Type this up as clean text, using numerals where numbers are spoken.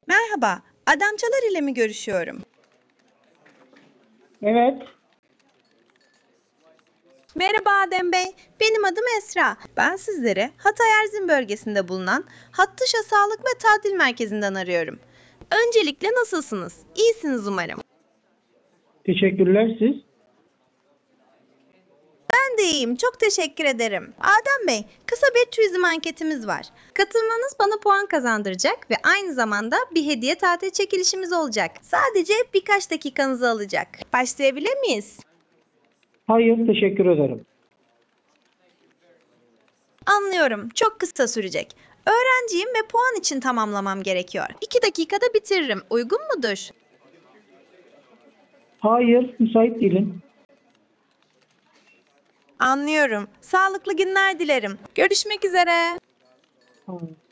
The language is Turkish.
Merhaba, Adamcalar ile mi görüşüyorum? Evet, Merhaba Adem Bey, benim adım Esra. Ben sizleri Hatay Erzin bölgesinde bulunan Hattışa Sağlık ve Tatil Merkezi'nden arıyorum. Öncelikle nasılsınız? İyisiniz umarım. teşekkürler siz. Ben de iyiyim, çok teşekkür ederim. Adem Bey, kısa bir turizm anketimiz var. Katılmanız bana puan kazandıracak ve aynı zamanda bir hediye tatil çekilişimiz olacak. Sadece birkaç dakikanızı alacak. Başlayabilir miyiz? Hayır, teşekkür ederim. Anlıyorum. Çok kısa sürecek. Öğrenciyim ve puan için tamamlamam gerekiyor. 2 dakikada bitiririm. Uygun mudur? Hayır, müsait değilim. Anlıyorum. Sağlıklı günler dilerim. Görüşmek üzere. Ha.